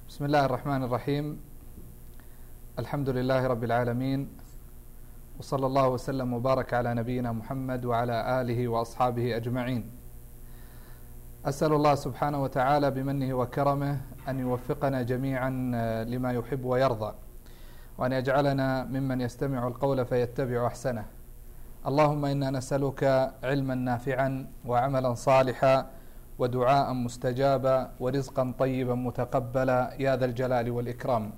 بسم الله الرحمن الرحيم. الحمد لله رب العالمين، وصلى الله وسلم وبارك على نبينا محمد وعلى آله وأصحابه أجمعين. أسأل الله سبحانه وتعالى بمنه وكرمه أن يوفقنا جميعا لما يحب ويرضى، وأن يجعلنا ممن يستمع القول فيتبع أحسنه. اللهم إنا نسألك علما نافعا وعملا صالحا ودعاء مستجابا ورزقا طيبا متقبلا يا ذا الجلال والإكرام.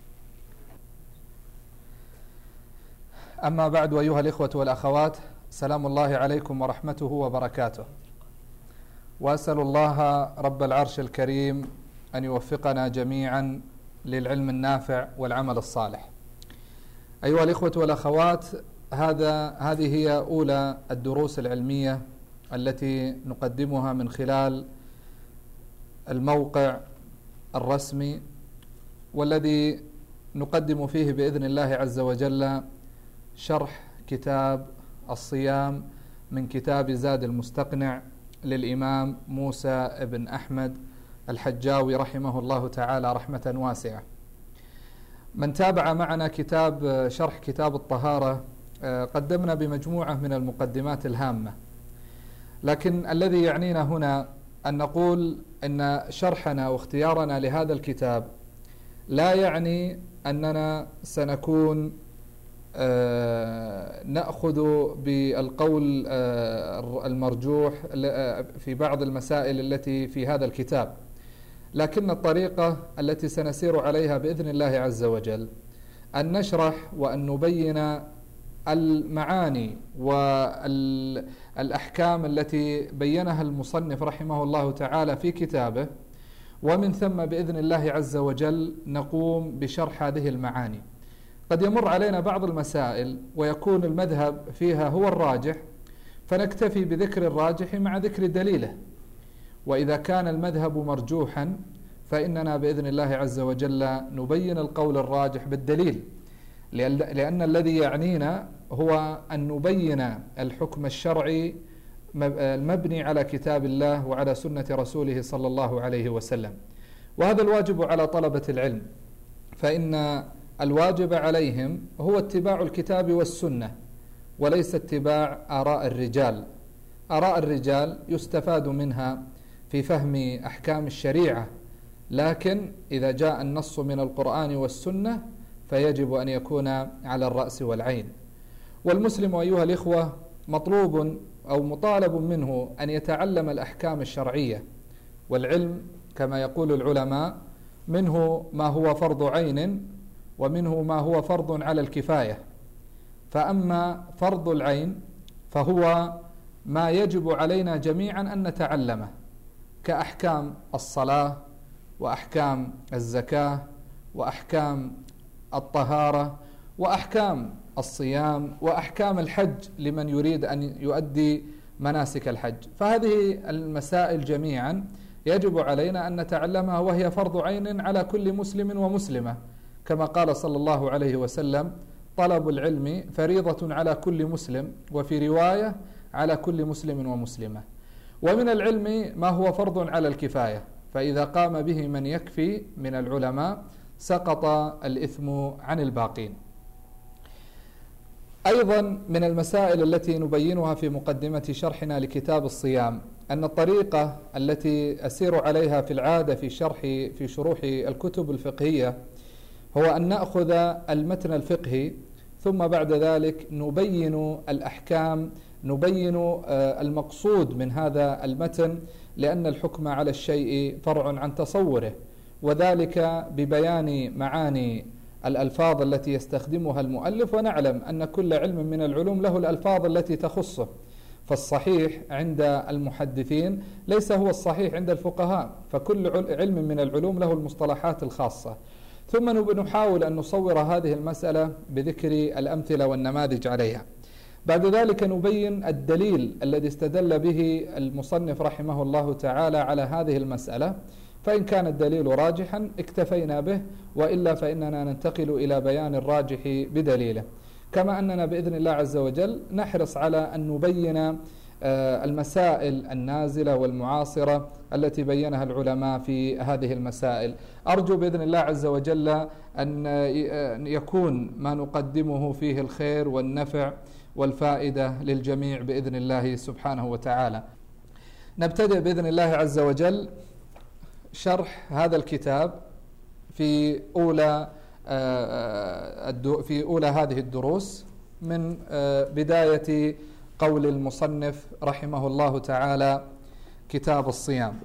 أما بعد، أيها الإخوة والأخوات، سلام الله عليكم ورحمته وبركاته، وأسأل الله رب العرش الكريم أن يوفقنا جميعا للعلم النافع والعمل الصالح. أيها الإخوة والأخوات، هذه هي أولى الدروس العلمية التي نقدمها من خلال الموقع الرسمي، والذي نقدم فيه بإذن الله عز وجل شرح كتاب الصيام من كتاب زاد المستقنع للإمام موسى بن أحمد الحجاوي رحمه الله تعالى رحمة واسعة. من تابع معنا شرح كتاب الطهارة قدمنا بمجموعة من المقدمات الهامة، لكن الذي يعنينا هنا أن نقول أن شرحنا واختيارنا لهذا الكتاب لا يعني أننا سنكون نأخذ بالقول المرجوح في بعض المسائل التي في هذا الكتاب، لكن الطريقة التي سنسير عليها بإذن الله عز وجل أن نشرح وأن نبين المعاني والأحكام التي بينها المصنف رحمه الله تعالى في كتابه، ومن ثم بإذن الله عز وجل نقوم بشرح هذه المعاني. قد يمر علينا بعض المسائل ويكون المذهب فيها هو الراجح، فنكتفي بذكر الراجح مع ذكر دليله، وإذا كان المذهب مرجوحا فإننا بإذن الله عز وجل نبين القول الراجح بالدليل، لأن الذي يعنينا هو أن نبين الحكم الشرعي المبني على كتاب الله وعلى سنة رسوله صلى الله عليه وسلم. وهذا الواجب على طلبة العلم، فإن الواجب عليهم هو اتباع الكتاب والسنة، وليس اتباع آراء الرجال. آراء الرجال يستفاد منها في فهم أحكام الشريعة، لكن إذا جاء النص من القرآن والسنة فيجب أن يكون على الرأس والعين. والمسلم أيها الإخوة مطلوب أو مطالب منه أن يتعلم الأحكام الشرعية، والعلم كما يقول العلماء منه ما هو فرض عين ومنه ما هو فرض على الكفاية. فأما فرض العين فهو ما يجب علينا جميعا أن نتعلمه، كأحكام الصلاة وأحكام الزكاة وأحكام الطهارة وأحكام الصيام وأحكام الحج لمن يريد أن يؤدي مناسك الحج. فهذه المسائل جميعا يجب علينا أن نتعلمها، وهي فرض عين على كل مسلم ومسلمة، كما قال صلى الله عليه وسلم: طلب العلم فريضة على كل مسلم، وفي رواية على كل مسلم ومسلمة. ومن العلم ما هو فرض على الكفاية، فإذا قام به من يكفي من العلماء سقط الإثم عن الباقين. أيضا من المسائل التي نبينها في مقدمة شرحنا لكتاب الصيام أن الطريقة التي أسير عليها في العادة في شروح الكتب الفقهية هو أن نأخذ المتن الفقهي، ثم بعد ذلك نبين الأحكام، نبين المقصود من هذا المتن، لأن الحكم على الشيء فرع عن تصوره، وذلك ببيان معاني الألفاظ التي يستخدمها المؤلف. ونعلم أن كل علم من العلوم له الألفاظ التي تخصه، فالصحيح عند المحدثين ليس هو الصحيح عند الفقهاء، فكل علم من العلوم له المصطلحات الخاصة. ثم نحاول أن نصور هذه المسألة بذكر الأمثلة والنماذج عليها. بعد ذلك نبين الدليل الذي استدل به المصنف رحمه الله تعالى على هذه المسألة، فإن كان الدليل راجحا اكتفينا به، وإلا فإننا ننتقل إلى بيان الراجح بدليله. كما أننا بإذن الله عز وجل نحرص على أن نبين المسائل النازلة والمعاصرة التي بينها العلماء في هذه المسائل. أرجو بإذن الله عز وجل أن يكون ما نقدمه فيه الخير والنفع والفائدة للجميع بإذن الله سبحانه وتعالى. نبتدئ بإذن الله عز وجل شرح هذا الكتاب في أولى هذه الدروس من بداية قول المصنف رحمه الله تعالى كتاب الصيام.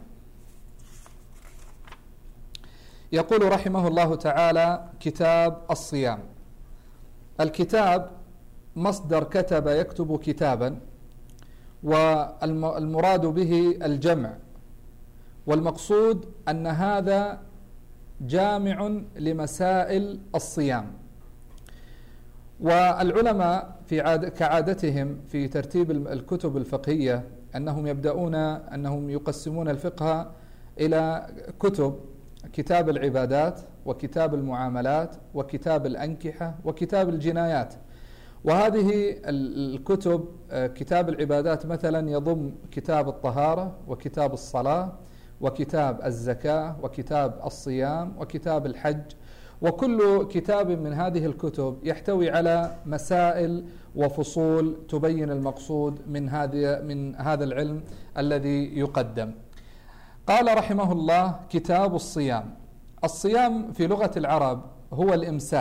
يقول رحمه الله تعالى كتاب الصيام. الكتاب مصدر كتب يكتب كتابا، والمراد به الجمع، والمقصود أن هذا جامع لمسائل الصيام. والعلماء كعادتهم في ترتيب الكتب الفقهية أنهم يقسمون الفقه إلى كتاب العبادات، وكتاب المعاملات، وكتاب الأنكحة، وكتاب الجنايات. وهذه الكتب كتاب العبادات مثلا يضم كتاب الطهارة، وكتاب الصلاة، وكتاب الزكاة، وكتاب الصيام، وكتاب الحج. وكل كتاب من هذه الكتب يحتوي على مسائل وفصول تبين المقصود من هذا العلم الذي يقدم. قال رحمه الله كتاب الصيام. الصيام في لغة العرب هو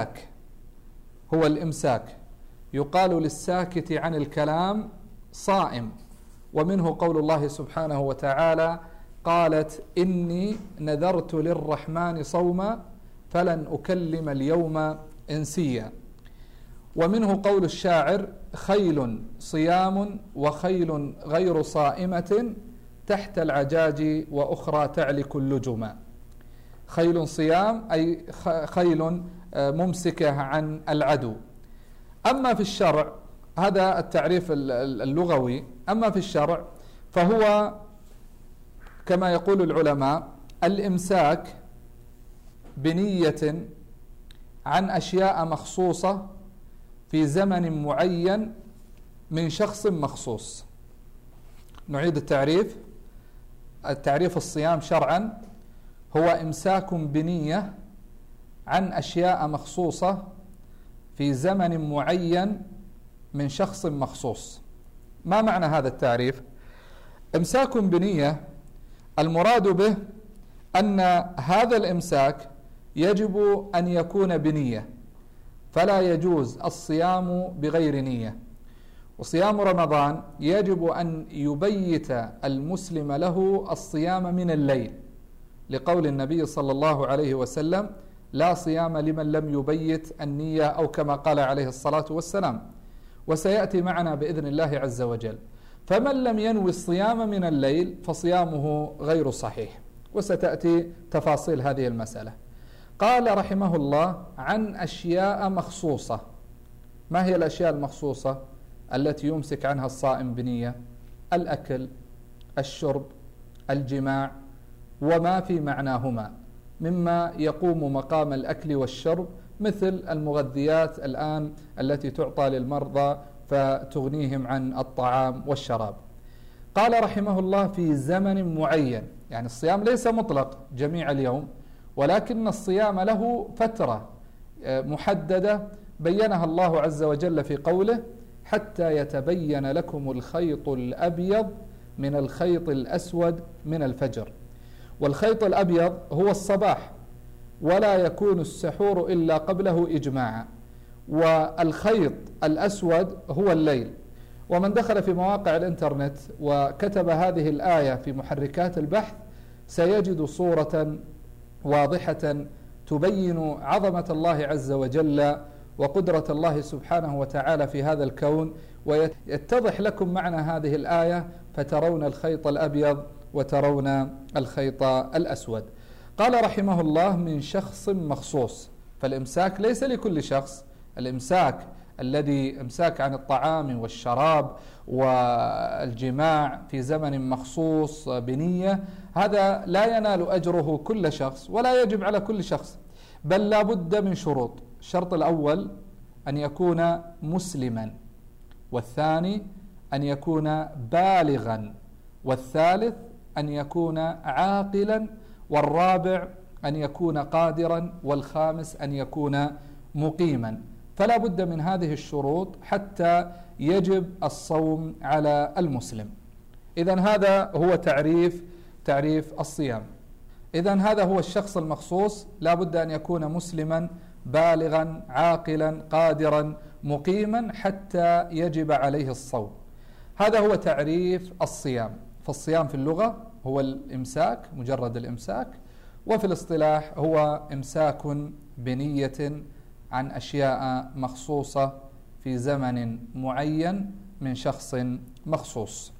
الإمساك. يقال للساكت عن الكلام صائم، ومنه قول الله سبحانه وتعالى: قالت إني نذرت للرحمن صوما فلن أكلم اليوم إنسيا. ومنه قول الشاعر: خيل صيام وخيل غير صائمة تحت العجاج وأخرى تعلك اللجما. خيل صيام أي خيل ممسكة عن العدو. أما في الشرع، هذا التعريف اللغوي، أما في الشرع فهو كما يقول العلماء الإمساك بنية عن أشياء مخصوصة في زمن معين من شخص مخصوص. نعيد التعريف الصيام شرعا هو إمساك بنية عن أشياء مخصوصة في زمن معين من شخص مخصوص. ما معنى هذا التعريف؟ إمساك بنية المراد به أن هذا الإمساك يجب أن يكون بنية، فلا يجوز الصيام بغير نية. وصيام رمضان يجب أن يبيت المسلم له الصيام من الليل، لقول النبي صلى الله عليه وسلم: لا صيام لمن لم يبيت النية، أو كما قال عليه الصلاة والسلام. وسيأتي معنا بإذن الله عز وجل. فمن لم ينوي الصيام من الليل فصيامه غير صحيح، وستأتي تفاصيل هذه المسألة. قال رحمه الله عن أشياء مخصوصة. ما هي الأشياء المخصوصة التي يمسك عنها الصائم بنية؟ الأكل، الشرب، الجماع، وما في معناهما مما يقوم مقام الأكل والشرب، مثل المغذيات الآن التي تعطى للمرضى فتغنيهم عن الطعام والشراب. قال رحمه الله في زمن معين، يعني الصيام ليس مطلق جميع اليوم، ولكن الصيام له فترة محددة بينها الله عز وجل في قوله: حتى يتبين لكم الخيط الأبيض من الخيط الأسود من الفجر. والخيط الأبيض هو الصباح، ولا يكون السحور إلا قبله إجماعا. والخيط الأسود هو الليل. ومن دخل في مواقع الإنترنت وكتب هذه الآية في محركات البحث سيجد صورة واضحة تبين عظمة الله عز وجل وقدرة الله سبحانه وتعالى في هذا الكون، ويتضح لكم معنى هذه الآية، فترون الخيط الأبيض وترون الخيط الأسود. قال رحمه الله من شخص مخصوص. فالإمساك ليس لكل شخص. الإمساك الذي إمساك عن الطعام والشراب والجماع في زمن مخصوص بنية، هذا لا ينال أجره كل شخص، ولا يجب على كل شخص، بل لا بد من شروط. الشرط الأول أن يكون مسلما، والثاني أن يكون بالغا، والثالث أن يكون عاقلا، والرابع أن يكون قادرا، والخامس أن يكون مقيما. فلا بد من هذه الشروط حتى يجب الصوم على المسلم. إذن هذا هو تعريف الصيام. إذن هذا هو الشخص المخصوص، لا بد أن يكون مسلما بالغا عاقلا قادرا مقيما حتى يجب عليه الصوم. هذا هو تعريف الصيام. فالصيام في اللغة هو الإمساك، مجرد الإمساك، وفي الاصطلاح هو إمساك بنية عن أشياء مخصوصة في زمن معين من شخص مخصوص.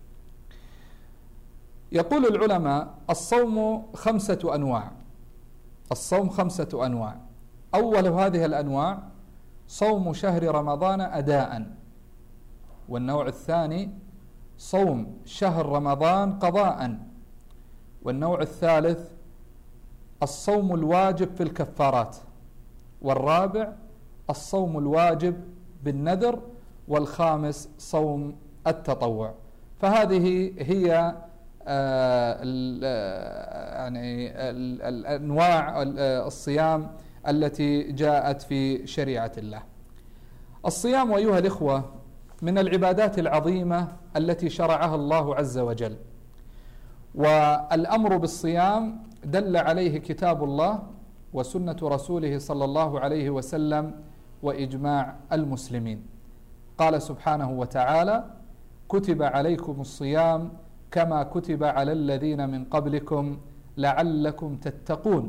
يقول العلماء: الصوم 5 أنواع. الصوم 5 أنواع. أول هذه الأنواع صوم شهر رمضان أداء، والنوع الثاني صوم شهر رمضان قضاء، والنوع الثالث الصوم الواجب في الكفارات، والرابع الصوم الواجب بالنذر، والخامس صوم التطوع. فهذه هي الأنواع الصيام التي جاءت في شريعة الله. الصيام أيها الإخوة من العبادات العظيمة التي شرعها الله عز وجل، والأمر بالصيام دل عليه كتاب الله وسنة رسوله صلى الله عليه وسلم وإجماع المسلمين. قال سبحانه وتعالى: كتب عليكم الصيام كما كتب على الذين من قبلكم لعلكم تتقون.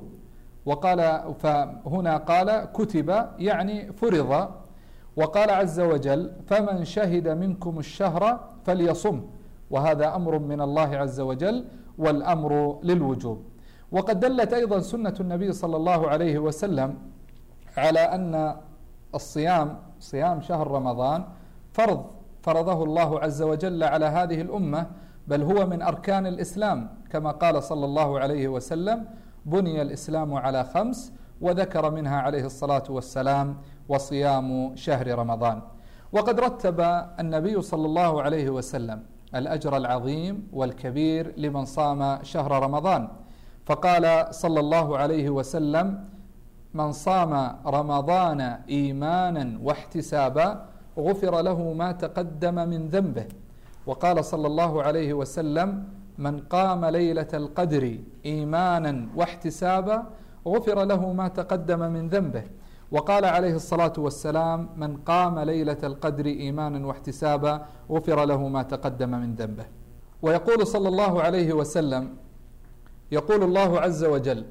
فهنا قال كتب يعني فرض، وقال عز وجل: فمن شهد منكم الشهر فليصم، وهذا أمر من الله عز وجل، والأمر للوجوب. وقد دلت أيضا سنة النبي صلى الله عليه وسلم على أن الصيام، صيام شهر رمضان، فرضه الله عز وجل على هذه الأمة، بل هو من أركان الإسلام، كما قال صلى الله عليه وسلم: بني الإسلام على 5، وذكر منها عليه الصلاة والسلام وصيام شهر رمضان. وقد رتب النبي صلى الله عليه وسلم الأجر العظيم والكبير لمن صام شهر رمضان، فقال صلى الله عليه وسلم: من صام رمضان إيمانا واحتسابا غفر له ما تقدم من ذنبه. وقال صلى الله عليه وسلم: من قام ليلة القدر إيمانا واحتسابا غفر له ما تقدم من ذنبه. وقال عليه الصلاة والسلام: من قام ليلة القدر إيمانا واحتسابا غفر له ما تقدم من ذنبه. ويقول صلى الله عليه وسلم: يقول الله عز وجل: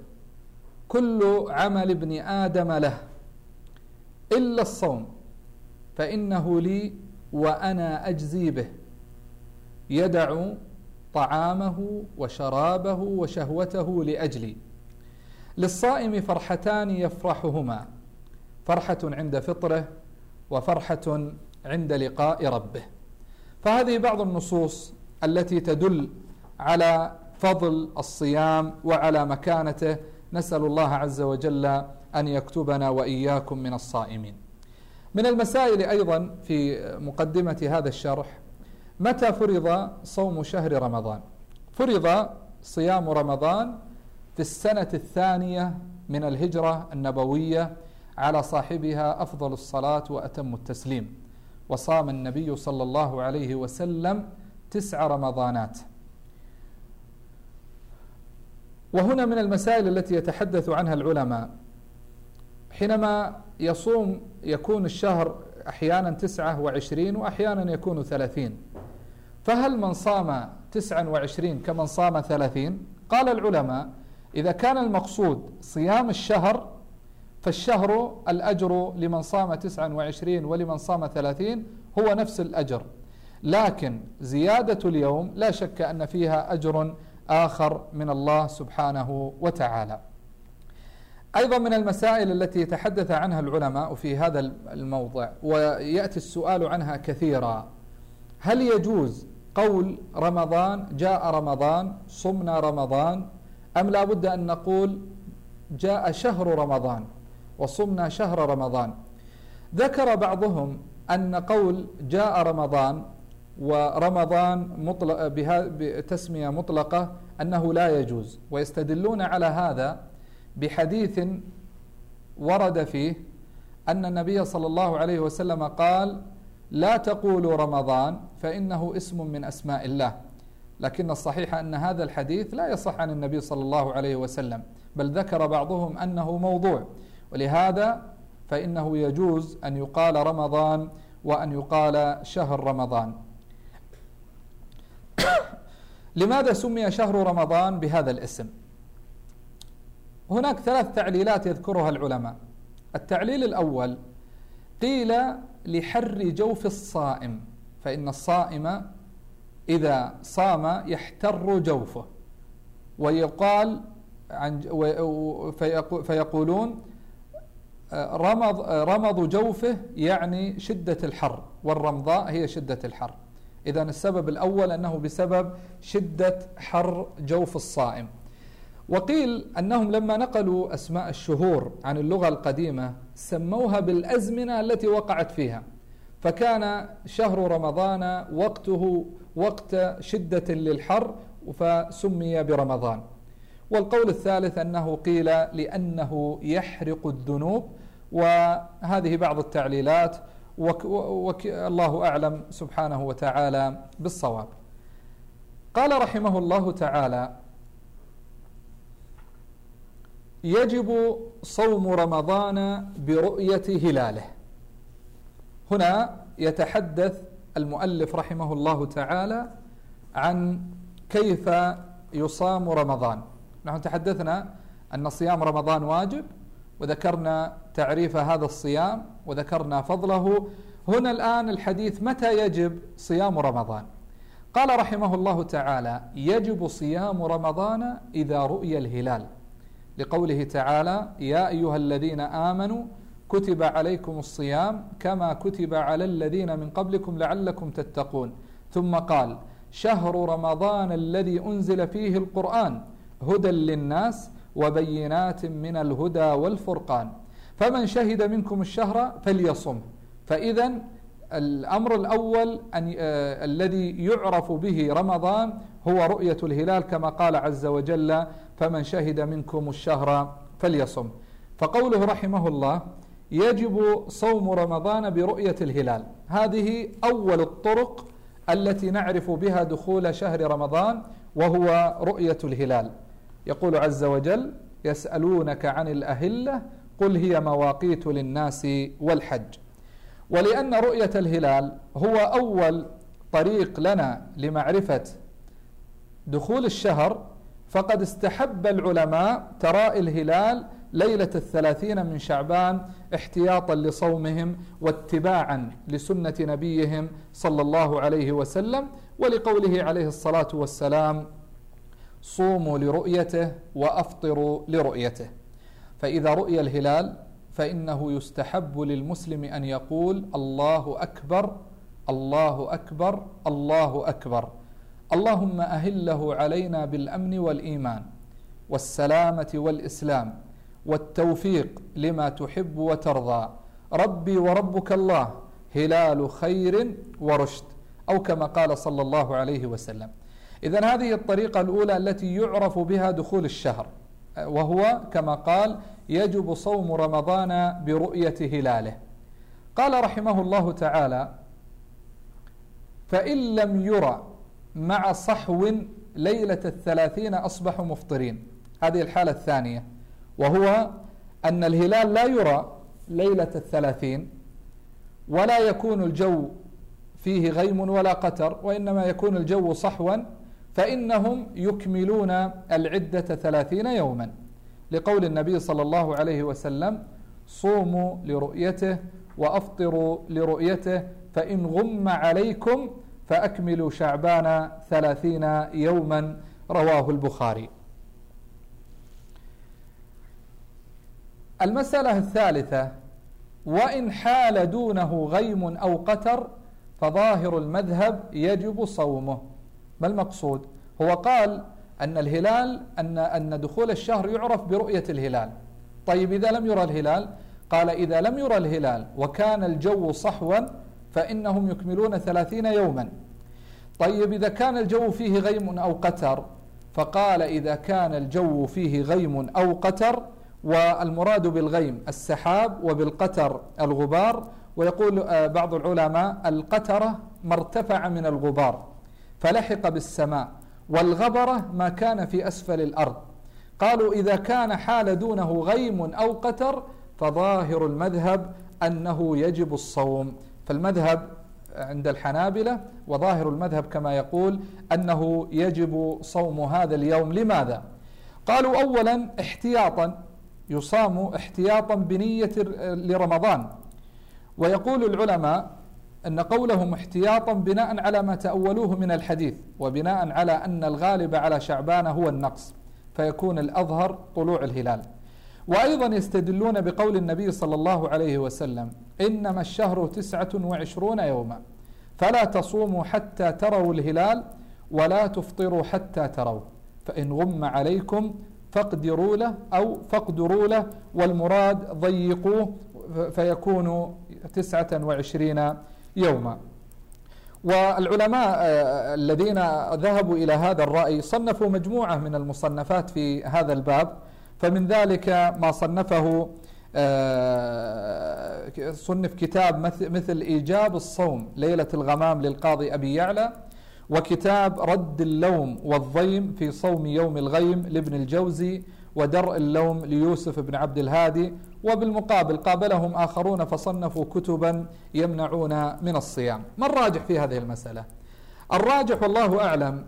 كل عمل ابن آدم له إلا الصوم فإنه لي وأنا أجزي به، يدع طعامه وشرابه وشهوته لأجلي. للصائم فرحتان يفرحهما، فرحة عند فطره وفرحة عند لقاء ربه. فهذه بعض النصوص التي تدل على فضل الصيام وعلى مكانته. نسأل الله عز وجل أن يكتبنا وإياكم من الصائمين. من المسائل أيضا في مقدمة هذا الشرح: متى فرض صوم شهر رمضان؟ فرض صيام رمضان في السنة 2 من الهجرة النبوية على صاحبها أفضل الصلاة وأتم التسليم، وصام النبي صلى الله عليه وسلم 9 رمضانات. وهنا من المسائل التي يتحدث عنها العلماء: حينما يصوم يكون الشهر أحيانا 29 وأحيانا يكون 30، فهل من صام 29 كمن صام 30؟ قال العلماء: إذا كان المقصود صيام الشهر فالشهر الأجر لمن صام 29 ولمن صام 30 هو نفس الأجر، لكن زيادة اليوم لا شك أن فيها أجر آخر من الله سبحانه وتعالى. أيضا من المسائل التي يتحدث عنها العلماء في هذا الموضع ويأتي السؤال عنها كثيرا: هل يجوز قول رمضان جاء رمضان صمنا رمضان، أم لا بد أن نقول جاء شهر رمضان وصمنا شهر رمضان؟ ذكر بعضهم أن قول جاء رمضان ورمضان بتسمية مطلقة أنه لا يجوز، ويستدلون على هذا بحديث ورد فيه أن النبي صلى الله عليه وسلم قال: لا تقولوا رمضان فإنه اسم من أسماء الله. لكن الصحيح أن هذا الحديث لا يصح عن النبي صلى الله عليه وسلم، بل ذكر بعضهم أنه موضوع، ولهذا فإنه يجوز أن يقال رمضان وأن يقال شهر رمضان. لماذا سمي شهر رمضان بهذا الاسم؟ هناك 3 تعليلات يذكرها العلماء. التعليل الأول: قيل لحر جوف الصائم، فإن الصائم إذا صام يحتر جوفه، ويقال فيقولون رمض جوفه يعني شدة الحر، والرمضاء هي شدة الحر. إذن السبب الأول أنه بسبب شدة حر جوف الصائم. وقيل أنهم لما نقلوا أسماء الشهور عن اللغة القديمة سموها بالأزمنة التي وقعت فيها، فكان شهر رمضان وقته وقت شدة للحر فسمي برمضان. والقول الثالث أنه قيل لأنه يحرق الذنوب، وهذه بعض التعليلات، والله أعلم سبحانه وتعالى بالصواب. قال رحمه الله تعالى: يجب صوم رمضان برؤية هلاله. هنا يتحدث المؤلف رحمه الله تعالى عن كيف يصام رمضان. نحن تحدثنا أن صيام رمضان واجب، وذكرنا تعريف هذا الصيام، وذكرنا فضله. هنا الآن الحديث متى يجب صيام رمضان. قال رحمه الله تعالى: يجب صيام رمضان إذا رؤي الهلال، لقوله تعالى: يا أيها الذين آمنوا كتب عليكم الصيام كما كتب على الذين من قبلكم لعلكم تتقون. ثم قال: شهر رمضان الذي أنزل فيه القرآن هدى للناس وبينات من الهدى والفرقان فمن شهد منكم الشهر فليصم. فإذا الأمر الأول الذي يعرف به رمضان هو رؤية الهلال، كما قال عز وجل: فمن شهد منكم الشهر فليصم. فقوله رحمه الله: يجب صوم رمضان برؤية الهلال، هذه أول الطرق التي نعرف بها دخول شهر رمضان، وهو رؤية الهلال. يقول عز وجل: يسألونك عن الأهلة قل هي مواقيت للناس والحج. ولأن رؤية الهلال هو أول طريق لنا لمعرفة دخول الشهر، فقد استحب العلماء تراءي الهلال ليلة 30 من شعبان احتياطا لصومهم واتباعا لسنة نبيهم صلى الله عليه وسلم، ولقوله عليه الصلاة والسلام: صوموا لرؤيته وأفطروا لرؤيته. فإذا رؤي الهلال فإنه يستحب للمسلم أن يقول: الله أكبر الله أكبر الله أكبر، اللهم أهله علينا بالأمن والإيمان والسلامة والإسلام والتوفيق لما تحب وترضى، ربي وربك الله، هلال خير ورشد، أو كما قال صلى الله عليه وسلم. إذن هذه الطريقة الأولى التي يعرف بها دخول الشهر، وهو كما قال: يجب صوم رمضان برؤية هلاله. قال رحمه الله تعالى: فإن لم يرى مع صحو ليلة 30 أصبحوا مفطرين. هذه الحالة الثانية، وهو أن الهلال لا يرى ليلة 30 ولا يكون الجو فيه غيم ولا قتر، وإنما يكون الجو صحوا، فإنهم يكملون العدة 30 يوما، لقول النبي صلى الله عليه وسلم: صوموا لرؤيته وأفطروا لرؤيته، فإن غم عليكم فأكملوا شعبان 30 يوما، رواه البخاري. المسألة الثالثة: وإن حال دونه غيم أو قتر فظاهر المذهب يجب صومه. ما المقصود؟ هو قال أن الهلال أن دخول الشهر يعرف برؤية الهلال. طيب إذا لم يرى الهلال؟ قال: إذا لم يرى الهلال وكان الجو صحوا فإنهم يكملون 30 يوما. طيب إذا كان الجو فيه غيم أو قتر، فقال إذا كان الجو فيه غيم أو قتر، والمراد بالغيم السحاب وبالقتر الغبار. ويقول بعض العلماء القترة ما ارتفع من الغبار فلحق بالسماء، والغبرة ما كان في أسفل الأرض. قالوا إذا كان حال دونه غيم أو قتر فظاهر المذهب أنه يجب الصوم. فالمذهب عند الحنابلة وظاهر المذهب كما يقول أنه يجب صوم هذا اليوم. لماذا؟ قالوا أولا احتياطا، يصام احتياطا بنية لرمضان. ويقول العلماء أن قولهم احتياطا بناء على ما تأولوه من الحديث، وبناء على أن الغالب على شعبان هو النقص، فيكون الأظهر طلوع الهلال. وأيضا يستدلون بقول النبي صلى الله عليه وسلم إنما الشهر 29 يوما فلا تصوموا حتى تروا الهلال ولا تفطروا حتى تروا، فإن غم عليكم فاقدروا له أو فاقدروا له، والمراد ضيقوه فيكون 29 يوما. والعلماء الذين ذهبوا إلى هذا الرأي صنفوا مجموعة من المصنفات في هذا الباب، فمن ذلك ما صنفه صنف كتاب مثل إيجاب الصوم ليلة الغمام للقاضي أبي يعلى، وكتاب رد اللوم والضيم في صوم يوم الغيم لابن الجوزي، ودرء اللوم ليوسف بن عبد الهادي. وبالمقابل قابلهم آخرون فصنفوا كتبا يمنعون من الصيام. ما الراجح في هذه المسألة؟ الراجح والله أعلم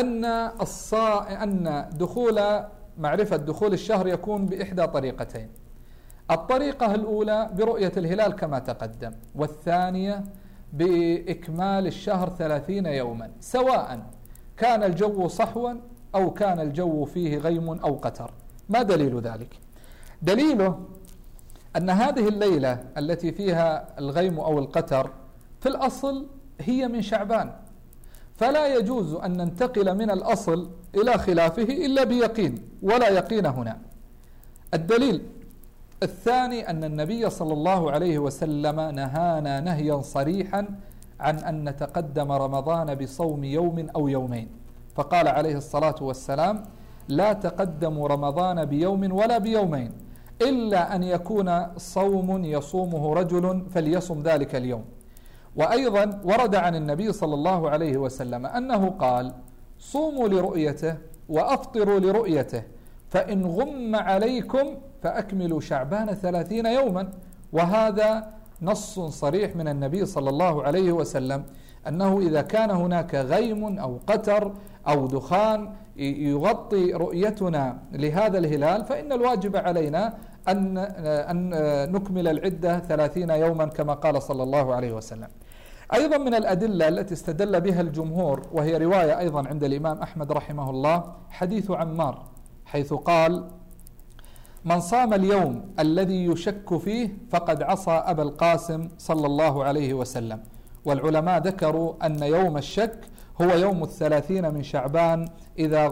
أن معرفة دخول الشهر يكون بإحدى طريقتين. الطريقة الأولى برؤية الهلال كما تقدم، والثانية بإكمال الشهر 30 يوما، سواء كان الجو صحوا أو كان الجو فيه غيم أو قتر. ما دليل ذلك؟ دليله أن هذه الليلة التي فيها الغيم أو القتر في الأصل هي من شعبان، فلا يجوز أن ننتقل من الأصل إلى خلافه إلا بيقين، ولا يقين هنا. الدليل الثاني أن النبي صلى الله عليه وسلم نهانا نهيا صريحا عن أن نتقدم رمضان بصوم يوم أو يومين، فقال عليه الصلاة والسلام لا تقدموا رمضان بيوم ولا بيومين إلا أن يكون صوم يصومه رجل فليصم ذلك اليوم. وأيضا ورد عن النبي صلى الله عليه وسلم أنه قال صوموا لرؤيته وأفطروا لرؤيته، فإن غم عليكم فأكملوا شعبان 30 يوما. وهذا نص صريح من النبي صلى الله عليه وسلم أنه إذا كان هناك غيم أو قتر أو دخان يغطي رؤيتنا لهذا الهلال، فإن الواجب علينا أن نكمل العدة 30 يوما كما قال صلى الله عليه وسلم. أيضا من الأدلة التي استدل بها الجمهور، وهي رواية أيضا عند الإمام أحمد رحمه الله، حديث عمار حيث قال من صام اليوم الذي يشك فيه فقد عصى أبا القاسم صلى الله عليه وسلم. والعلماء ذكروا أن يوم الشك هو يوم 30 من شعبان إذا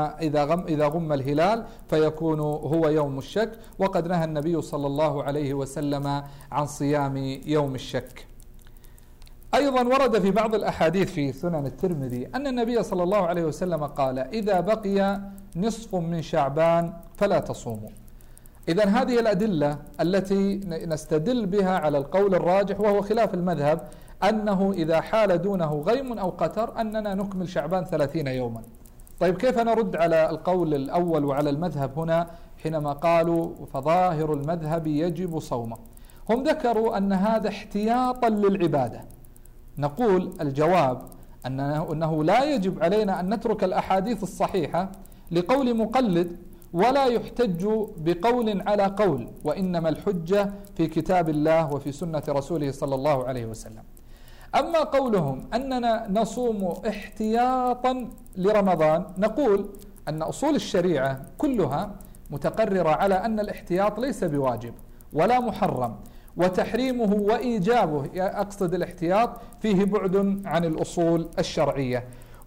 غم الهلال فيكون هو يوم الشك، وقد نهى النبي صلى الله عليه وسلم عن صيام يوم الشك. أيضا ورد في بعض الأحاديث في سنن الترمذي أن النبي صلى الله عليه وسلم قال إذا بقي نصف من شعبان فلا تصوموا. إذن هذه الأدلة التي نستدل بها على القول الراجح وهو خلاف المذهب أنه إذا حال دونه غيم أو قتر أننا نكمل شعبان 30 يوما. طيب كيف نرد على القول الأول وعلى المذهب هنا حينما قالوا فظاهر المذهب يجب صومه؟ هم ذكروا أن هذا احتياطا للعبادة. نقول الجواب أنه لا يجب علينا أن نترك الأحاديث الصحيحة لقول مقلد، ولا يحتج بقول على قول، وإنما الحجة في كتاب الله وفي سنة رسوله صلى الله عليه وسلم. أما قولهم أننا نصوم احتياطا لرمضان، نقول أن أصول الشريعة كلها متقررة على أن الاحتياط ليس بواجب ولا محرم، وتحريمه وإيجابه أقصد الاحتياط فيه بعد عن الأصول الشرعية.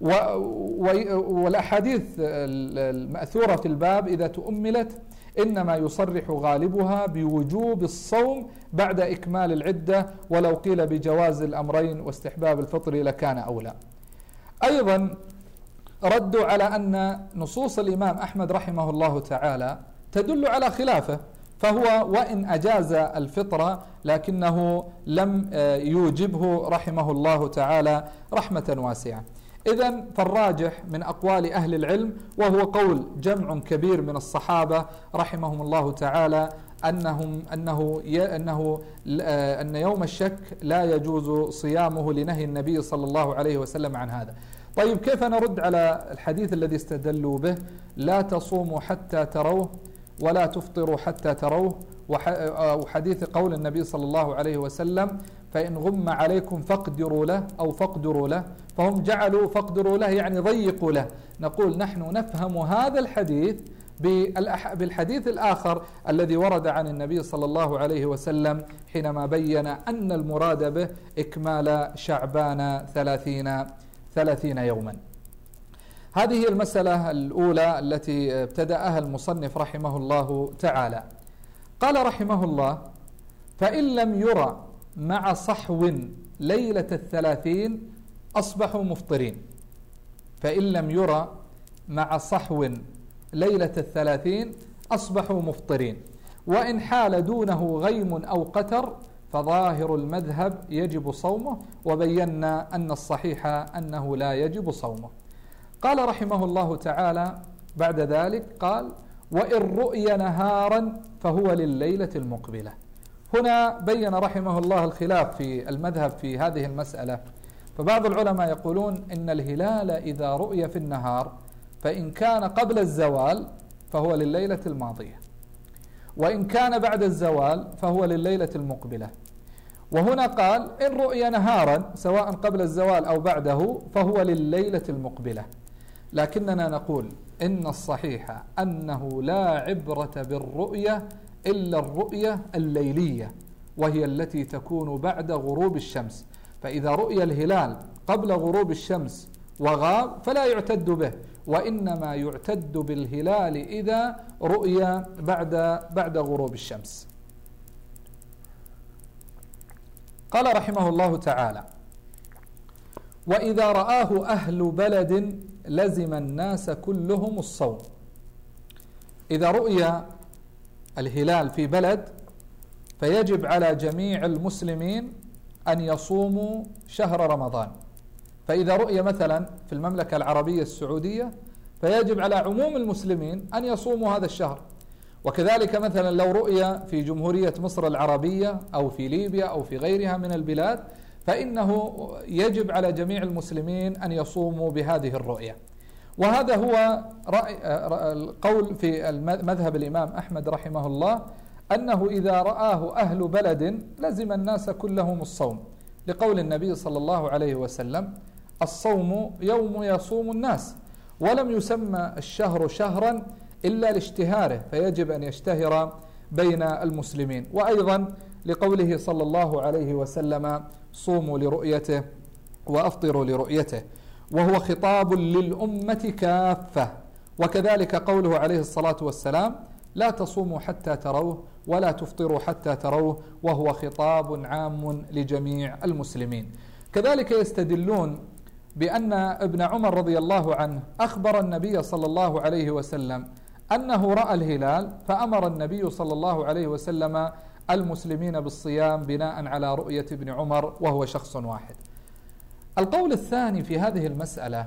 والأحاديث المأثورة في الباب إذا تؤملت إنما يصرح غالبها بوجوب الصوم بعد إكمال العدة، ولو قيل بجواز الأمرين واستحباب الفطر لكان أولى. أيضا ردوا على أن نصوص الإمام أحمد رحمه الله تعالى تدل على خلافه، فهو وإن أجاز الفطرة لكنه لم يوجبه رحمه الله تعالى رحمة واسعة. إذن فالراجح من أقوال أهل العلم، وهو قول جمع كبير من الصحابة رحمهم الله تعالى، أن يوم الشك لا يجوز صيامه لنهي النبي صلى الله عليه وسلم عن هذا. طيب كيف نرد على الحديث الذي استدلوا به: لا تصوموا حتى تروه ولا تفطروا حتى تروه، وحديث قول النبي صلى الله عليه وسلم: فإن غم عليكم فاقدروا له أو فاقدروا له، فهم جعلوا فاقدروا له يعني ضيقوا له. نقول نحن نفهم هذا الحديث بالحديث الآخر الذي ورد عن النبي صلى الله عليه وسلم حينما بين أن المراد به إكمال شعبان 30 يوما. هذه المسألة الأولى التي ابتدأها المصنف رحمه الله تعالى. قال رحمه الله: فإن لم يرى مع صحو ليلة 30 أصبحوا مفطرين. فإن لم يرى مع صحو ليلة 30 أصبحوا مفطرين، وإن حال دونه غيم أو قتر فظاهر المذهب يجب صومه، وبينا أن الصحيح أنه لا يجب صومه. قال رحمه الله تعالى بعد ذلك قال: وإن رؤي نهارا فهو لليلة المقبلة. هنا بين رحمه الله الخلاف في المذهب في هذه المسألة، فبعض العلماء يقولون إن الهلال إذا رؤي في النهار فإن كان قبل الزوال فهو لليلة الماضية، وإن كان بعد الزوال فهو لليلة المقبلة. وهنا قال: إن رؤي نهارا سواء قبل الزوال أو بعده فهو لليلة المقبلة. لكننا نقول إن الصحيح أنه لا عبرة بالرؤية إلا الرؤية الليلية، وهي التي تكون بعد غروب الشمس. فإذا رؤي الهلال قبل غروب الشمس وغاب فلا يعتد به، وإنما يعتد بالهلال إذا رؤي بعد غروب الشمس. قال رحمه الله تعالى: وإذا رآه أهل بلد لزم الناس كلهم الصوم. إذا رؤي الهلال في بلد فيجب على جميع المسلمين أن يصوموا شهر رمضان. فإذا رؤي مثلا في المملكة العربية السعودية فيجب على عموم المسلمين أن يصوموا هذا الشهر. وكذلك مثلا لو رؤي في جمهورية مصر العربية أو في ليبيا أو في غيرها من البلاد فإنه يجب على جميع المسلمين أن يصوموا بهذه الرؤية. وهذا هو القول في مذهب الإمام أحمد رحمه الله، أنه إذا رآه أهل بلد لزم الناس كلهم الصوم، لقول النبي صلى الله عليه وسلم: الصوم يوم يصوم الناس، ولم يسمى الشهر شهرا إلا لاشتهاره، فيجب أن يشتهر بين المسلمين. وأيضا لقوله صلى الله عليه وسلم: صوموا لرؤيته وأفطروا لرؤيته، وهو خطاب للأمة كافة. وكذلك قوله عليه الصلاة والسلام: لا تصوموا حتى تروه ولا تفطروا حتى تروه، وهو خطاب عام لجميع المسلمين. كذلك يستدلون بأن ابن عمر رضي الله عنه أخبر النبي صلى الله عليه وسلم أنه رأى الهلال، فأمر النبي صلى الله عليه وسلم المسلمين بالصيام بناء على رؤية ابن عمر وهو شخص واحد. القول الثاني في هذه المسألة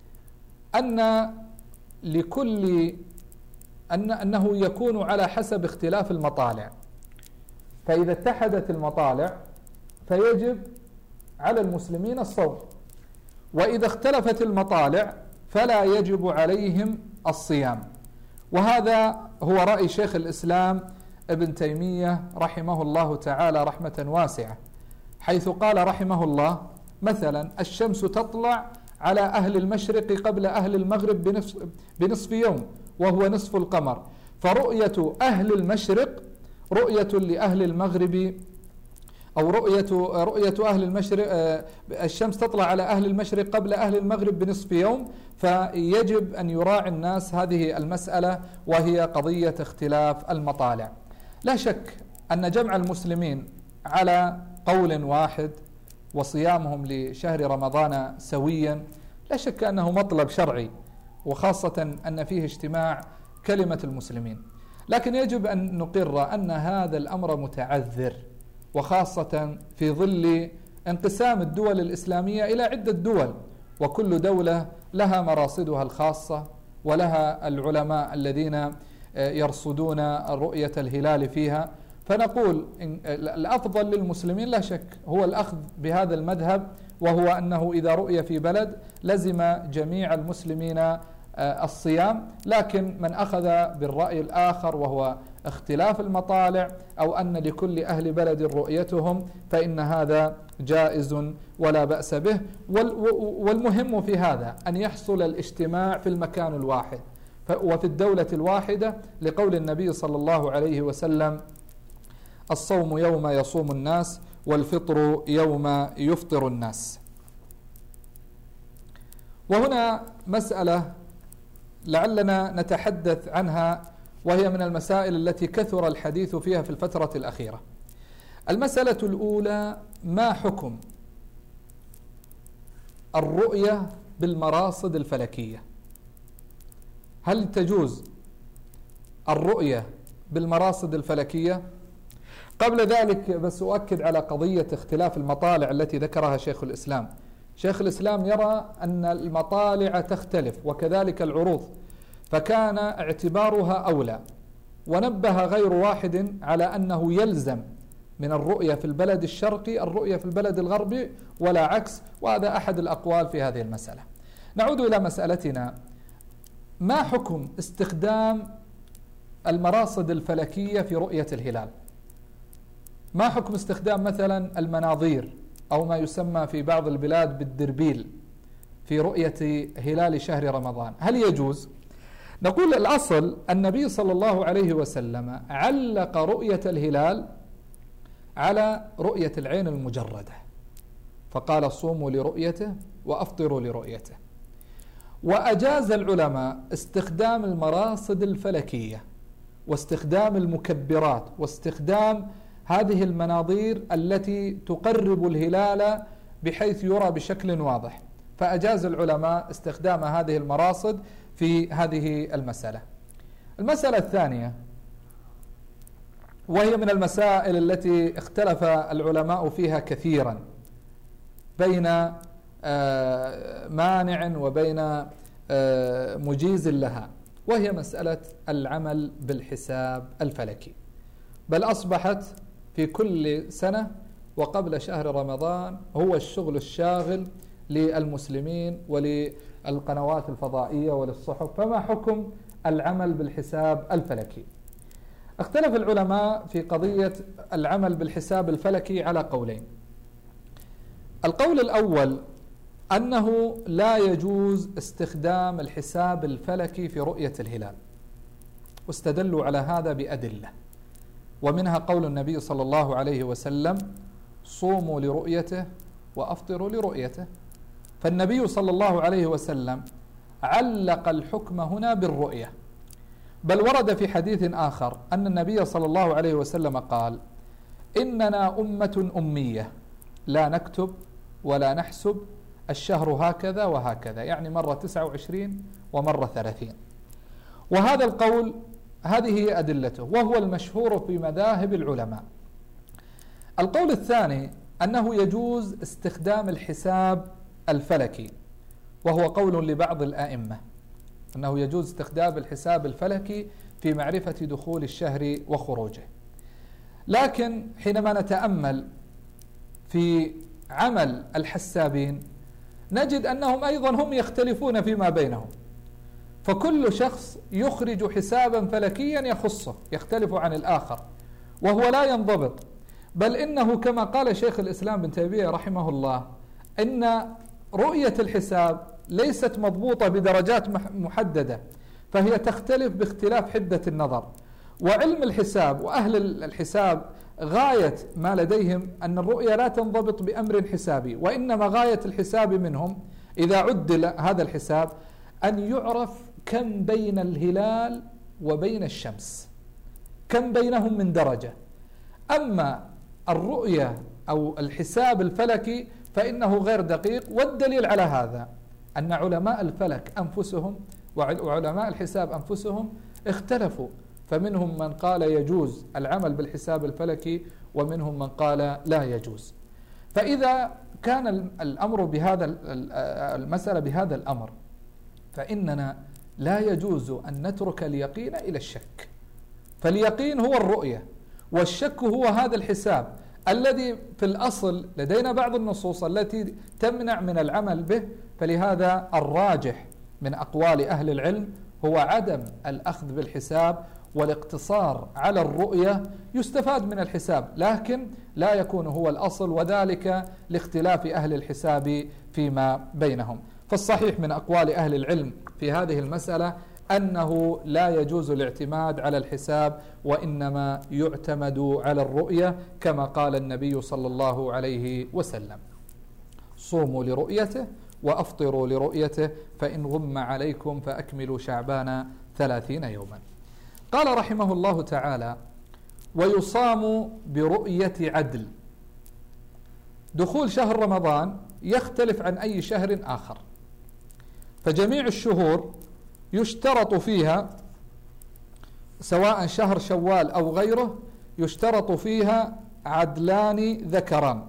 أنه يكون على حسب اختلاف المطالع، فإذا اتحدت المطالع فيجب على المسلمين الصوم، وإذا اختلفت المطالع فلا يجب عليهم الصيام. وهذا هو رأي شيخ الإسلام ابن تيمية رحمه الله تعالى رحمة واسعة، حيث قال رحمه الله: مثلا الشمس تطلع على أهل المشرق قبل أهل المغرب بنصف يوم وهو نصف القمر، فرؤية أهل المشرق رؤية لأهل المغرب، أو رؤية أهل المشرق، الشمس تطلع على أهل المشرق قبل أهل المغرب بنصف يوم، فيجب أن يراعي الناس هذه المسألة وهي قضية اختلاف المطالع. لا شك أن جمع المسلمين على قول واحد وصيامهم لشهر رمضان سويا لا شك أنه مطلب شرعي، وخاصة أن فيه اجتماع كلمة المسلمين، لكن يجب أن نقر أن هذا الأمر متعذر، وخاصة في ظل انقسام الدول الإسلامية إلى عدة دول، وكل دولة لها مراصدها الخاصة ولها العلماء الذين يرصدون رؤية الهلال فيها. فنقول الأفضل للمسلمين لا شك هو الأخذ بهذا المذهب، وهو أنه إذا رؤي في بلد لزم جميع المسلمين الصيام. لكن من أخذ بالرأي الآخر وهو اختلاف المطالع، أو أن لكل أهل بلد رؤيتهم، فإن هذا جائز ولا بأس به. والمهم في هذا أن يحصل الاجتماع في المكان الواحد وفي الدولة الواحدة، لقول النبي صلى الله عليه وسلم: الصوم يوم يصوم الناس، والفطر يوم يفطر الناس. وهنا مسألة لعلنا نتحدث عنها، وهي من المسائل التي كثر الحديث فيها في الفترة الأخيرة. المسألة الأولى: ما حكم الرؤية بالمراصد الفلكية؟ هل تجوز الرؤية بالمراصد الفلكية؟ قبل ذلك بس أؤكد على قضية اختلاف المطالع التي ذكرها شيخ الإسلام. شيخ الإسلام يرى أن المطالع تختلف وكذلك العروض، فكان اعتبارها أولى، ونبه غير واحد على أنه يلزم من الرؤية في البلد الشرقي الرؤية في البلد الغربي ولا عكس، وهذا أحد الأقوال في هذه المسألة. نعود إلى مسألتنا: ما حكم استخدام المراصد الفلكية في رؤية الهلال؟ ما حكم استخدام مثلا المناظير أو ما يسمى في بعض البلاد بالدربيل في رؤية هلال شهر رمضان؟ هل يجوز؟ نقول الأصل النبي صلى الله عليه وسلم علق رؤية الهلال على رؤية العين المجردة، فقال: صوموا لرؤيته وأفطروا لرؤيته. وأجاز العلماء استخدام المراصد الفلكية واستخدام المكبرات واستخدام هذه المناظير التي تقرب الهلال بحيث يرى بشكل واضح، فأجاز العلماء استخدام هذه المراصد في هذه المسألة. المسألة الثانية، وهي من المسائل التي اختلف العلماء فيها كثيرا بين مانع وبين مجيز لها، وهي مسألة العمل بالحساب الفلكي. بل أصبحت في كل سنة وقبل شهر رمضان هو الشغل الشاغل للمسلمين وللقنوات الفضائية وللصحف. فما حكم العمل بالحساب الفلكي؟ اختلف العلماء في قضية العمل بالحساب الفلكي على قولين. القول الأول أنه لا يجوز استخدام الحساب الفلكي في رؤية الهلال، واستدلوا على هذا بأدلة، ومنها قول النبي صلى الله عليه وسلم: صوموا لرؤيته وأفطروا لرؤيته. فالنبي صلى الله عليه وسلم علق الحكم هنا بالرؤية. بل ورد في حديث آخر أن النبي صلى الله عليه وسلم قال: إننا أمة أمية لا نكتب ولا نحسب، الشهر هكذا وهكذا، يعني مرة 29 ومرة 30. وهذا القول هذه هي أدلته، وهو المشهور في مذاهب العلماء. القول الثاني أنه يجوز استخدام الحساب الفلكي، وهو قول لبعض الآئمة أنه يجوز استخدام الحساب الفلكي في معرفة دخول الشهر وخروجه. لكن حينما نتأمل في عمل الحسابين نجد أنهم أيضا هم يختلفون فيما بينهم، فكل شخص يخرج حسابا فلكيا يخصه يختلف عن الآخر، وهو لا ينضبط. بل إنه كما قال شيخ الإسلام بن تيمية رحمه الله إن رؤية الحساب ليست مضبوطة بدرجات محددة، فهي تختلف باختلاف حدة النظر. وعلم الحساب وأهل الحساب غاية ما لديهم أن الرؤية لا تنضبط بأمر حسابي، وإنما غاية الحساب منهم إذا عدل هذا الحساب أن يعرف كم بين الهلال وبين الشمس، كم بينهم من درجة. أما الرؤية أو الحساب الفلكي فإنه غير دقيق، والدليل على هذا أن علماء الفلك أنفسهم وعلماء الحساب أنفسهم اختلفوا، فمنهم من قال يجوز العمل بالحساب الفلكي ومنهم من قال لا يجوز. فإذا كان الأمر بهذا المسألة بهذا الأمر، فإننا لا يجوز أن نترك اليقين إلى الشك، فاليقين هو الرؤية والشك هو هذا الحساب الذي في الأصل لدينا بعض النصوص التي تمنع من العمل به. فلهذا الراجح من أقوال أهل العلم هو عدم الأخذ بالحساب والاقتصار على الرؤية. يستفاد من الحساب لكن لا يكون هو الأصل، وذلك لاختلاف أهل الحساب فيما بينهم. فالصحيح من أقوال أهل العلم في هذه المسألة أنه لا يجوز الاعتماد على الحساب، وإنما يعتمد على الرؤية كما قال النبي صلى الله عليه وسلم: صوموا لرؤيته وأفطروا لرؤيته، فإن غم عليكم فأكملوا شعبان 30 يوما. قال رحمه الله تعالى: ويصام برؤية عدل. دخول شهر رمضان يختلف عن أي شهر آخر، فجميع الشهور يشترط فيها سواء شهر شوال أو غيره يشترط فيها عدلان ذكران،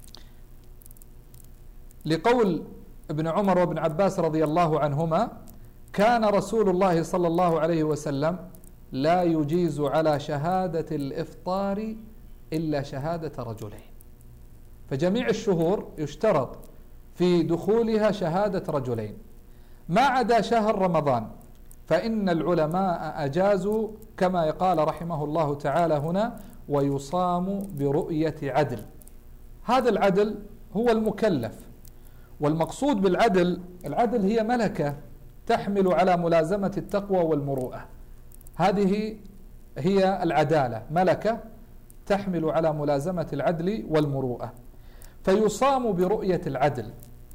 لقول ابن عمر وابن عباس رضي الله عنهما: كان رسول الله صلى الله عليه وسلم لا يجيز على شهادة الإفطار إلا شهادة رجلين. فجميع الشهور يشترط في دخولها شهادة رجلين، ما عدا شهر رمضان فإن العلماء أجازوا كما قال رحمه الله تعالى هنا: ويصام برؤية عدل. هذا العدل هو المكلف، والمقصود بالعدل، العدل هي ملكة تحمل على ملازمة التقوى والمروءة. هذه هي العدالة، ملكة تحمل على ملازمة العدل والمروءة، فيصام برؤية العدل.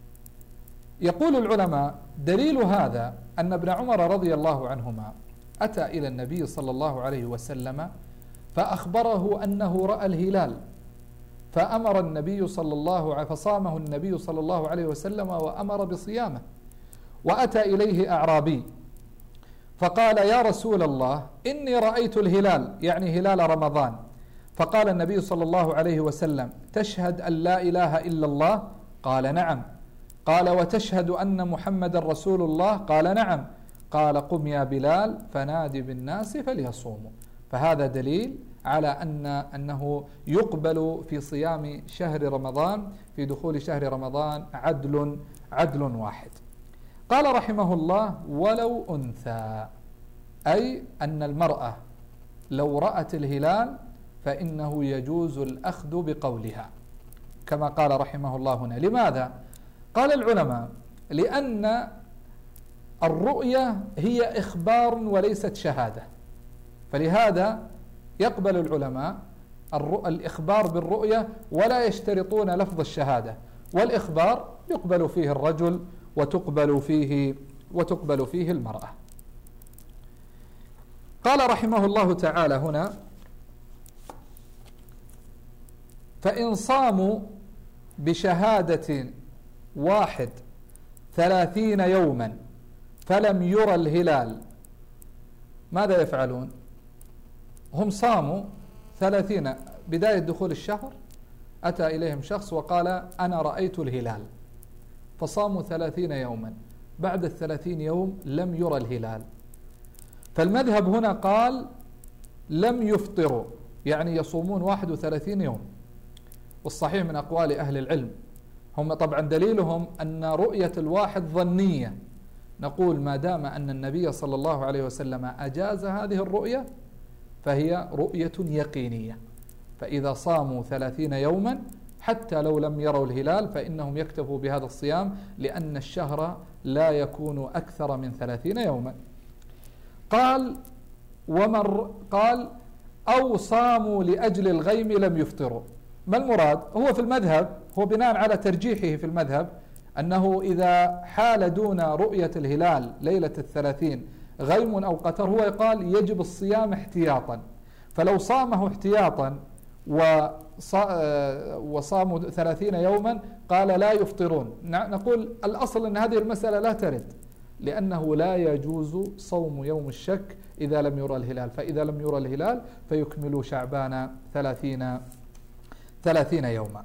يقول العلماء: دليل هذا أن ابن عمر رضي الله عنهما أتى إلى النبي صلى الله عليه وسلم فأخبره أنه رأى الهلال، فأمر النبي فصامه النبي صلى الله عليه وسلم وأمر بصيامه. وأتى إليه أعرابي فقال: يا رسول الله، إني رأيت الهلال، يعني هلال رمضان. فقال النبي صلى الله عليه وسلم: تشهد أن لا إله إلا الله؟ قال: نعم. قال: وتشهد أن محمد رسول الله؟ قال: نعم. قال: قم يا بلال فنادي بالناس فليصوموا. فهذا دليل على أنه يقبل في صيام شهر رمضان، في دخول شهر رمضان عدل واحد. قال رحمه الله: ولو أنثى، أي أن المرأة لو رأت الهلال فإنه يجوز الأخذ بقولها كما قال رحمه الله هنا. لماذا؟ قال العلماء: لأن الرؤية هي إخبار وليست شهادة، فلهذا يقبل العلماء الإخبار بالرؤية ولا يشترطون لفظ الشهادة، والإخبار يقبل فيه الرجل وتقبل فيه المرأة. قال رحمه الله تعالى هنا: فإن صاموا بشهادة 31 يوما فلم يرى الهلال، ماذا يفعلون؟ هم صاموا 30 بداية دخول الشهر، أتى إليهم شخص وقال: أنا رأيت الهلال، فصاموا 30 يوما، بعد 30 يوم لم يرى الهلال. فالمذهب هنا قال: لم يفطروا، يعني يصومون 31 يوم. والصحيح من أقوال أهل العلم، هم طبعا دليلهم أن رؤية الواحد ظنية، نقول ما دام أن النبي صلى الله عليه وسلم أجاز هذه الرؤية فهي رؤية يقينية، فإذا صاموا 30 يوما حتى لو لم يروا الهلال فإنهم يكتفوا بهذا الصيام، لأن الشهر لا يكون أكثر من 30 يوما. قال: أو صاموا لأجل الغيم لم يفطروا. ما المراد؟ هو في المذهب، هو بناء على ترجيحه في المذهب، أنه إذا حال دون رؤية الهلال ليلة 30 غيم أو قتر، هو يقال يجب الصيام احتياطا، فلو صامه احتياطا وصاموا 30 يوما قال لا يفطرون، نقول الأصل أن هذه المسألة لا ترد، لأنه لا يجوز صوم يوم الشك إذا لم يرى الهلال، فإذا لم يرى الهلال فيكملوا شعبان 30 يوما.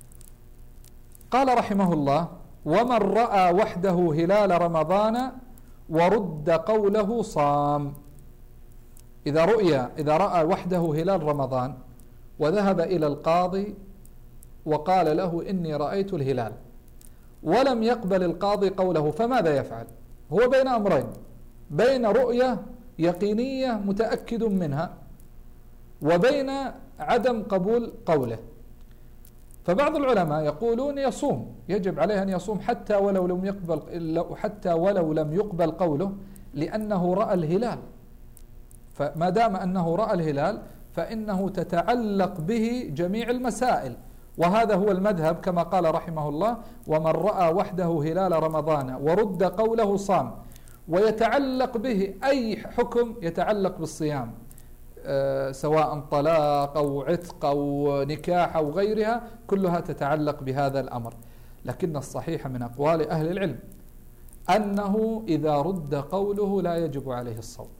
قال رحمه الله: ومن رأى وحده هلال رمضان ورد قوله صام. إذا رأى وحده هلال رمضان وذهب إلى القاضي وقال له إني رأيت الهلال ولم يقبل القاضي قوله، فماذا يفعل؟ هو بين أمرين: بين رؤية يقينية متأكد منها وبين عدم قبول قوله. فبعض العلماء يقولون يصوم، يجب عليه أن يصوم حتى ولو لم يقبل قوله، لأنه رأى الهلال. فما دام أنه رأى الهلال فإنه تتعلق به جميع المسائل، وهذا هو المذهب كما قال رحمه الله: ومن رأى وحده هلال رمضان ورد قوله صام. ويتعلق به أي حكم يتعلق بالصيام، سواء طلاق أو عتق أو نكاح أو غيرها، كلها تتعلق بهذا الأمر. لكن الصحيح من أقوال أهل العلم أنه إذا رد قوله لا يجب عليه الصوم،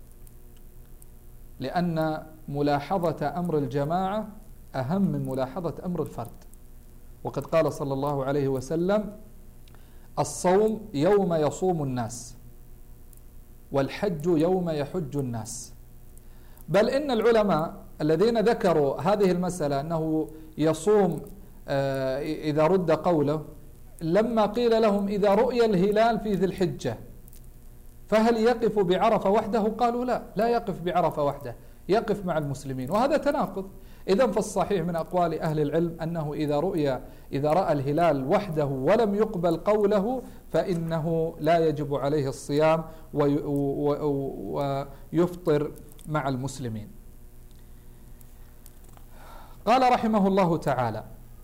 لأن ملاحظة أمر الجماعة أهم من ملاحظة أمر الفرد. وقد قال صلى الله عليه وسلم: الصوم يوم يصوم الناس، والحج يوم يحج الناس. بل إن العلماء الذين ذكروا هذه المسألة أنه يصوم إذا رد قوله، لما قيل لهم إذا رؤي الهلال في ذي الحجة فهل يقف بعرفة وحده؟ قالوا لا يقف بعرفة وحده، يقف مع المسلمين، وهذا تناقض. إذن فالصحيح من أقوال أهل العلم أنه إذا رأى الهلال وحده ولم يقبل قوله فإنه لا يجب عليه الصيام ويفطر مع المسلمين. قال رحمه الله تعالى: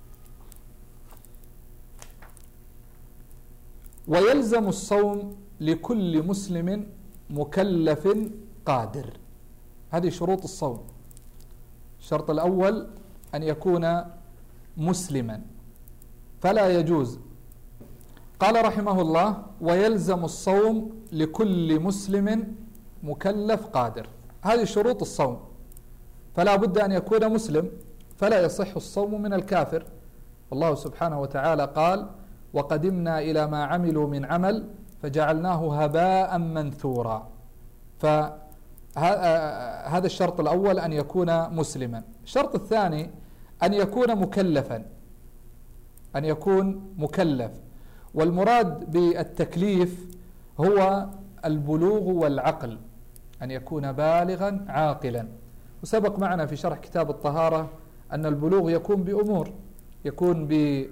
ويلزم الصوم لكل مسلم مكلف قادر. هذه شروط الصوم. الشرط الأول أن يكون مسلما، فلا يجوز. قال رحمه الله: ويلزم الصوم لكل مسلم مكلف قادر. هذه شروط الصوم، فلا بد أن يكون مسلم، فلا يصح الصوم من الكافر. الله سبحانه وتعالى قال: وقدمنا إلى ما عملوا من عمل فجعلناه هباء منثورا. فهذا الشرط الأول أن يكون مسلما. الشرط الثاني أن يكون مكلفا، أن يكون مكلف. والمراد بالتكليف هو البلوغ والعقل، أن يكون بالغا عاقلا. وسبق معنا في شرح كتاب الطهارة أن البلوغ يكون بأمور، يكون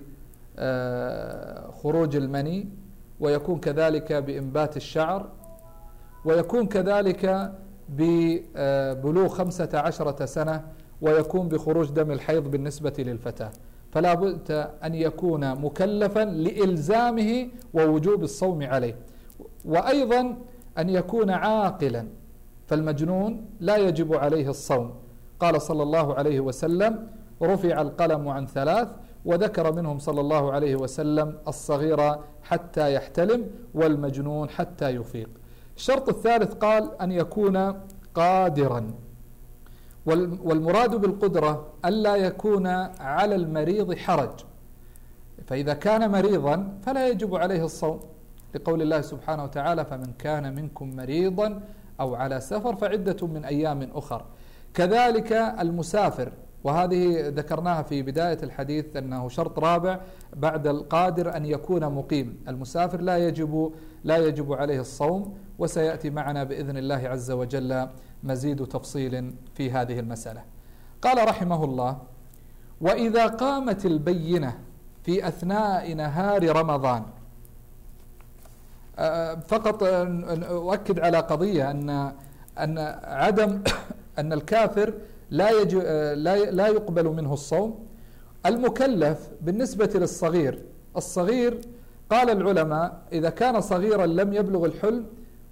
بخروج المني، ويكون كذلك بإنبات الشعر، ويكون كذلك ببلوغ 15 سنة، ويكون بخروج دم الحيض بالنسبة للفتاة. فلا بد أن يكون مكلفا لإلزامه ووجوب الصوم عليه، وأيضا أن يكون عاقلا، فالمجنون لا يجب عليه الصوم. قال صلى الله عليه وسلم: رفع القلم عن 3، وذكر منهم صلى الله عليه وسلم الصغير حتى يحتلم والمجنون حتى يفيق. الشرط الثالث قال أن يكون قادرا، والمراد بالقدرة ألا يكون على المريض حرج، فإذا كان مريضا فلا يجب عليه الصوم، لقول الله سبحانه وتعالى: فمن كان منكم مريضا أو على سفر فعدة من أيام أخر. كذلك المسافر، وهذه ذكرناها في بداية الحديث أنه شرط رابع بعد القادر أن يكون مقيم. المسافر لا يجب عليه الصوم، وسيأتي معنا بإذن الله عز وجل مزيد تفصيل في هذه المسألة. قال رحمه الله: وإذا قامت البينة في أثناء نهار رمضان. فقط أؤكد على قضية أن أن الكافر لا يقبل منه الصوم. المكلف بالنسبة للصغير، الصغير قال العلماء إذا كان صغيرا لم يبلغ الحلم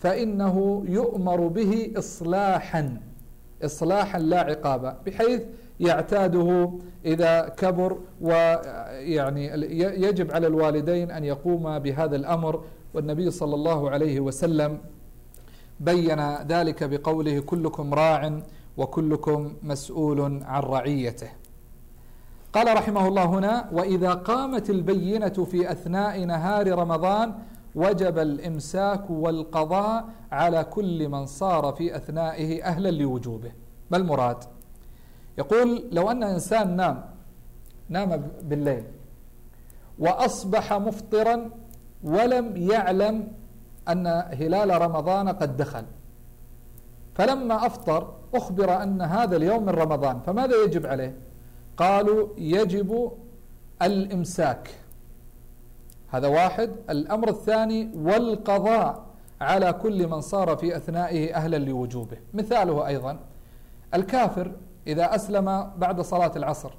فإنه يؤمر به إصلاحا لا عقابا، بحيث يعتاده إذا كبر، ويعني يجب على الوالدين أن يقوما بهذا الأمر. والنبي صلى الله عليه وسلم بين ذلك بقوله: كلكم راع وكلكم مسؤول عن رعيته. قال رحمه الله هنا: وإذا قامت البينة في أثناء نهار رمضان وجب الإمساك والقضاء على كل من صار في أثنائه أهلا لوجوبه. ما المراد؟ يقول: لو أن إنسان نام بالليل وأصبح مفطرا ولم يعلم أن هلال رمضان قد دخل، فلما أفطر أخبر أن هذا اليوم من رمضان، فماذا يجب عليه؟ قالوا: يجب الإمساك. هذا واحد. الأمر الثاني: والقضاء على كل من صار في أثنائه أهلا لوجوبه. مثاله أيضا الكافر إذا أسلم بعد صلاة العصر.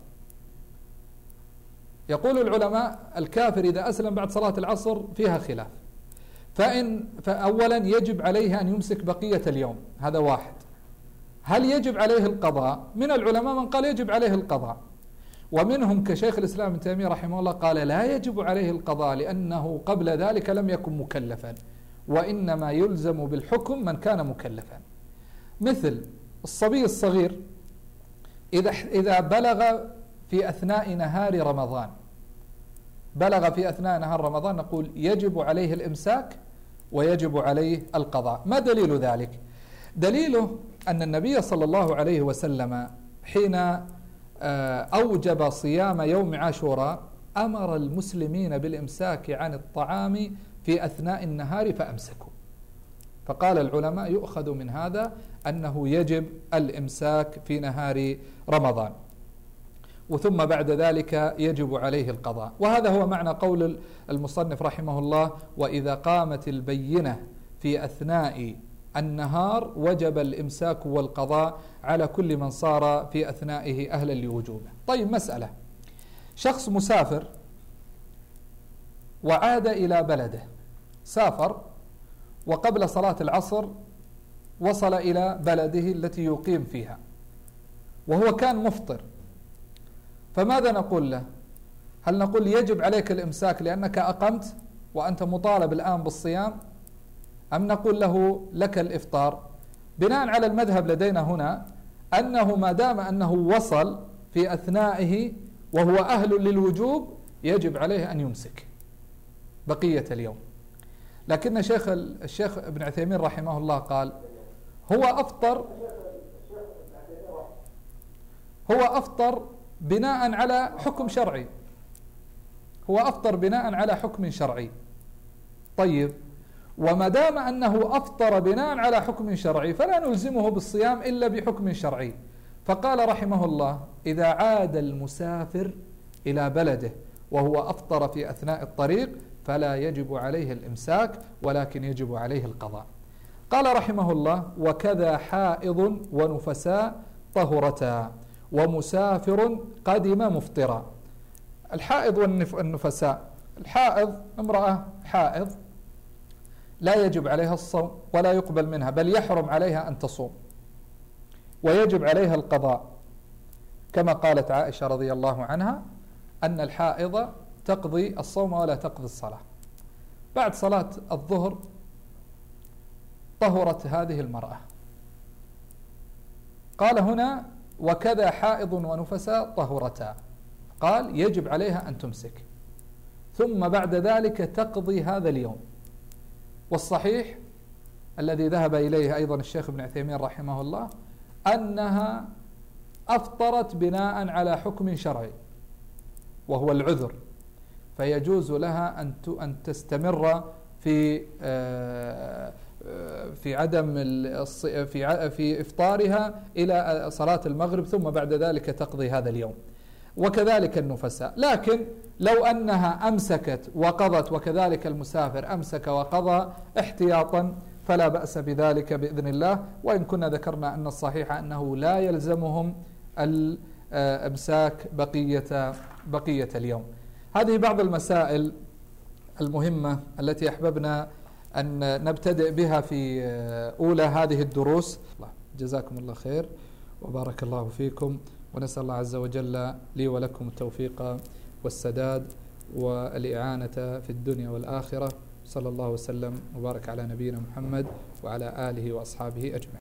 يقول العلماء: الكافر إذا أسلم بعد صلاة العصر فيها خلاف. فأولا يجب عليه أن يمسك بقية اليوم، هذا واحد. هل يجب عليه القضاء؟ من العلماء من قال يجب عليه القضاء، ومنهم كشيخ الإسلام ابن تيمية رحمه الله قال لا يجب عليه القضاء، لأنه قبل ذلك لم يكن مكلفا، وإنما يلزم بالحكم من كان مكلفا. مثل الصبي الصغير إذا بلغ في أثناء نهار رمضان، نقول يجب عليه الإمساك ويجب عليه القضاء. ما دليل ذلك؟ دليله أن النبي صلى الله عليه وسلم حين أوجب صيام يوم عاشوراء أمر المسلمين بالإمساك عن الطعام في أثناء النهار فأمسكوا. فقال العلماء: يؤخذ من هذا أنه يجب الإمساك في نهار رمضان، وثم بعد ذلك يجب عليه القضاء. وهذا هو معنى قول المصنف رحمه الله: وإذا قامت البينة في أثناء النهار وجب الإمساك والقضاء على كل من صار في أثنائه أهلا لوجوبه. طيب، مسألة: شخص مسافر وعاد إلى بلده، سافر وقبل صلاة العصر وصل إلى بلده التي يقيم فيها وهو كان مفطر، فماذا نقول له؟ هل نقول يجب عليك الإمساك لأنك أقمت وأنت مطالب الآن بالصيام، أم نقول له لك الإفطار؟ بناء على المذهب لدينا هنا أنه ما دام أنه وصل في أثنائه وهو أهل للوجوب يجب عليه أن يمسك بقية اليوم. لكن الشيخ ابن عثيمين رحمه الله قال: هو أفطر بناء على حكم شرعي. طيب، وما دام أنه أفطر بناء على حكم شرعي فلا نلزمه بالصيام إلا بحكم شرعي. فقال رحمه الله: إذا عاد المسافر إلى بلده وهو أفطر في أثناء الطريق فلا يجب عليه الإمساك ولكن يجب عليه القضاء. قال رحمه الله: وكذا حائض ونفساء طهرتا ومسافر قدم مفطرا. الحائض والنفساء: الحائض امرأة حائض لا يجب عليها الصوم ولا يقبل منها، بل يحرم عليها أن تصوم، ويجب عليها القضاء، كما قالت عائشة رضي الله عنها أن الحائض تقضي الصوم ولا تقضي الصلاة. بعد صلاة الظهر طهرت هذه المرأة. قال هنا: وكذا حائض ونفساء طهرتا، قال يجب عليها أن تمسك، ثم بعد ذلك تقضي هذا اليوم. والصحيح الذي ذهب إليه أيضا الشيخ ابن عثيمين رحمه الله أنها أفطرت بناء على حكم شرعي وهو العذر، فيجوز لها أن تستمر في عدم في إفطارها إلى صلاة المغرب، ثم بعد ذلك تقضي هذا اليوم. وكذلك النفساء. لكن لو أنها أمسكت وقضت وكذلك المسافر أمسك وقضى احتياطا فلا بأس بذلك بإذن الله. وإن كنا ذكرنا أن الصحيح أنه لا يلزمهم الإمساك بقية اليوم. هذه بعض المسائل المهمة التي أحببنا أن نبتدئ بها في أولى هذه الدروس. جزاكم الله خير وبارك الله فيكم ونسأل الله عز وجل لي ولكم التوفيق والسداد والإعانة في الدنيا والآخرة. صلى الله وسلم وبارك على نبينا محمد وعلى آله وأصحابه أجمعين.